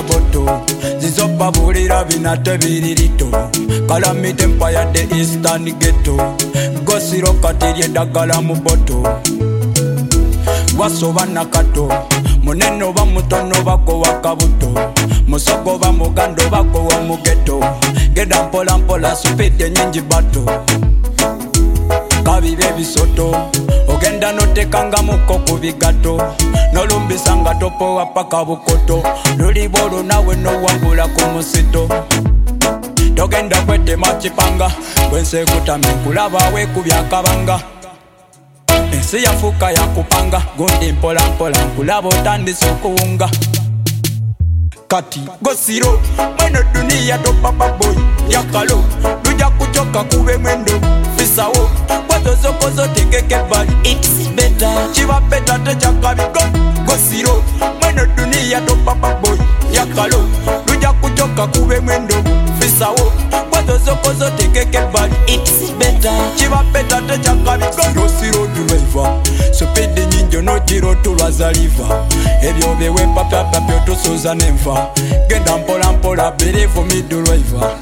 ya boto zizopa bulira binate biririto Calamity Empire the Eastern Ghetto Gosiro katirye dagala mu boto Wasoba nakato muneno ba mutono bako wakabuto Musogo ba mugando bako wa mugeto Geda mpola mpola supide nyingi bato Kabibe bisoto ogenda notekanga muko kubigato nolumbisanga topo wapaka bukoto lulibolo nawe no wangula ku musito togenda kwetema kipanga bwense kutamye kulaba we kubyakabanga ensi yafuka yakupanga gundi mpola mpola kulaba otandise okuwunga kati gosiro mweno dunia to papa boy yakalo luja kuchoka kube mwendo fisawo kwazo zoko zote keke bali it's better chiva peta techa kabigo gosiro mweno dunia to papa boy yakalo luja kuchoka kube mwendo fisawo kwazo zoko zote keke bali it's better chiva peta techa kabigo gosiro driver supidi nyinjo no jiro tulwazaliva ebyo bewe papa papa tosoza nemva genda mpola mpola believe me driver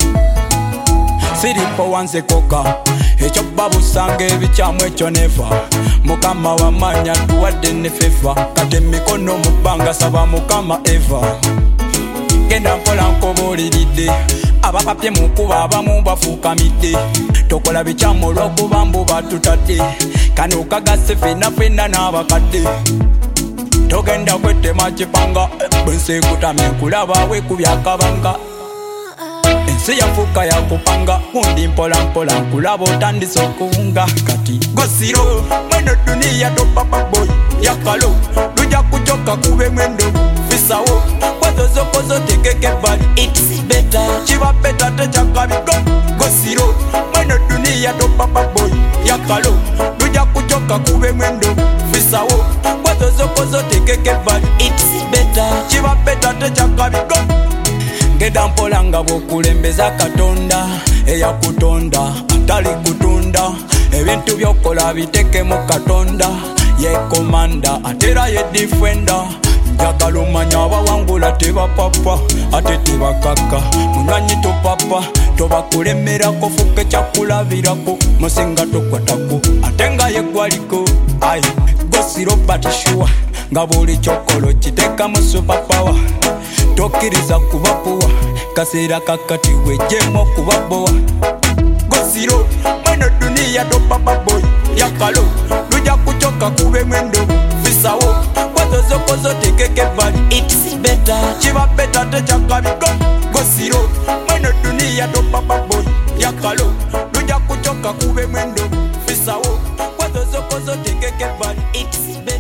siripo wanze koka echo babu sange ebichamu echo neva mukama wamanya tuwadde ne fefa kate mikono mubanga saba mukama eva genda mpola nkoboliride abapapye mukuba abamu bafukamidde tokola bichamu olwokuba mbu batutadde kano kagase fena fena n'abakadde togenda kwetema kipanga bwense kutamye kulaba we kubyakabanga ensi yafuka yakupanga gundi mpola mpola kulaba otandise okuwunga kati gosiro mweno dunia to papa boy yakalo luja kuchoka kube mwendo fisawo kwazo zoko zote keke bali it's better chiva peta techa kabigo gosiro mweno dunia to papa boy yakalo luja kuchoka kube mwendo fisawo kwazo zoko zote keke bali it's better chiva peta techa kabigo Geda mpola nga bwokulembeza katonda eyakutonda atali kutunda ebintu byokola biteke mu katonda ye komanda atera ye defender njagala omanya abawangula tebapapa ate tebakaka munywanyi topapa tobakulemerako fuke kyakulabirako musinga tokwatako ate nga yeggwaliko ai gosiro batishua nga buli kyokolo kiteka mu superpower tokiriza kubapowa kaseera kakati wejjemu okubabowa gosiro mweno dunia to papa boy yakalo luja kuchoka kube mwendo fisawo kwazo zoko zote keke bali it's better chiva peta techa kabigo gosiro mweno dunia to papa boy yakalo luja kuchoka kube mwendo fisawo kwazo zoko zote keke bali it's better